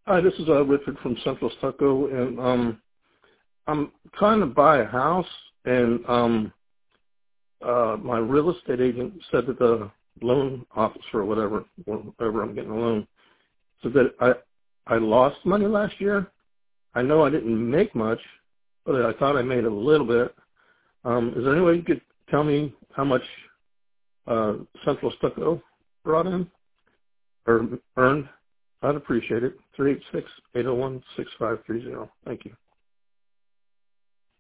Hi, this is Richard from Central Stucco, and I'm trying to buy a house, and my real estate agent said that the loan officer or whatever I'm getting a loan, said that I lost money last year. I know I didn't make much, but I thought I made a little bit. Is there any way you could tell me how much Central Stucco brought in or earned? I'd appreciate it. 386-801-6530. Thank you.